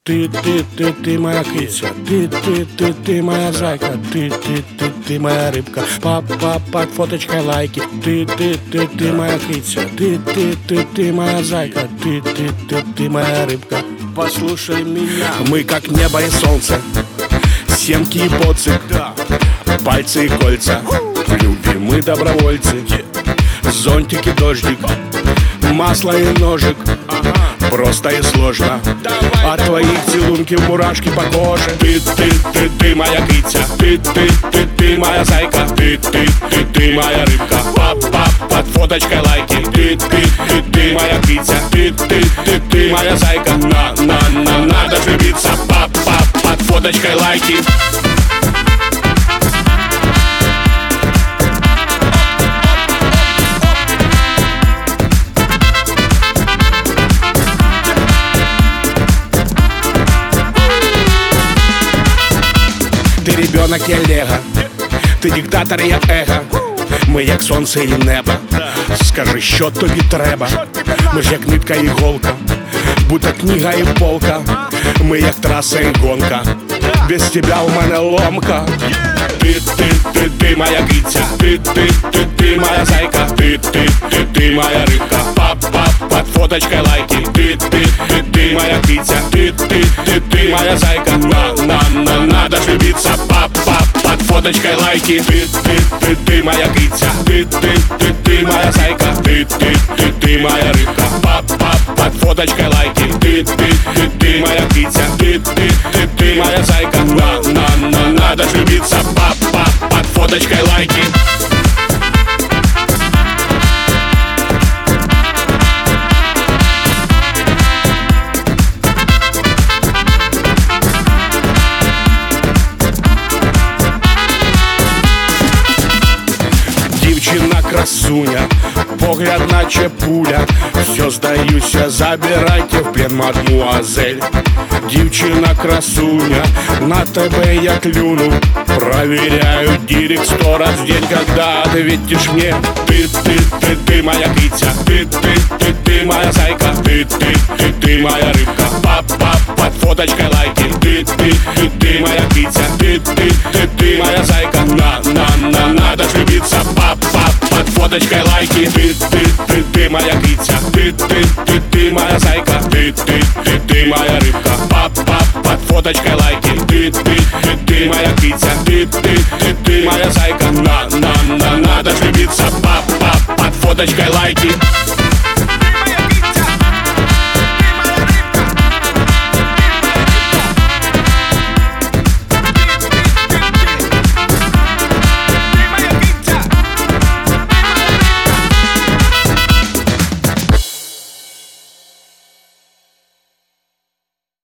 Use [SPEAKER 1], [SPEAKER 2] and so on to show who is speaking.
[SPEAKER 1] Ты моя киця, ты моя зайка, ты моя рыбка. Папа, под фоточкой лайки. Ты моя киця, ты моя зайка, ты моя рыбка. Послушай меня. Мы как небо и солнце, семки и боцик, пальцы и кольца, любимые добровольцы. Зонтик и дождик, масло и ножик, просто и сложно. От твоих целунки мурашки по коже. Ты моя киця, ты моя зайка, ты моя рыбка. Пап, под фоточкой лайки. Ты моя киця, ты моя зайка. Надо влюбиться. Пап, под фоточкой лайки. Ти ребенок, я лего, ти диктатор, я его. Ми як сонце і небо. Скажи, що тобі треба. Ми ж як нитка і голка, будто книга і полка. Ми як траса і гонка, без тебя у мене ломка. Ты моя киця, ты моя зайка, ты моя рыбка. Пап, под фоточкой лайки. Ты моя киця, ты моя зайка. Надо влюбиться. Пап, под фоточкой лайки. Ты моя киця, ты моя зайка, ты моя рыбка. Пап, под фоточкой лайки. Ты моя киця, ты моя зайка. Надо влюбиться. Пап, под фоточкой лайки. Дівчина красуня, погляд наче пуля. Все здаюся, забирайте в плен, мадмуазель. Дівчина красуня, на тебе я клюну. Проверяю директ 100 раз в день, когда ответишь мне. Ты моя киця, ты моя зайка, ты моя рыбка. Пап, под фоточкой лайки. Ты моя киця, ты моя зайка. Надо влюбиться. Пап, под фоточкой лайки. Ты моя киця, ты моя зайка, ты моя рыбка. Пап, под фоточкой лайки. Ты моя киця, ты моя зайка. Надо влюбиться. Пап, под фоточкой лайки.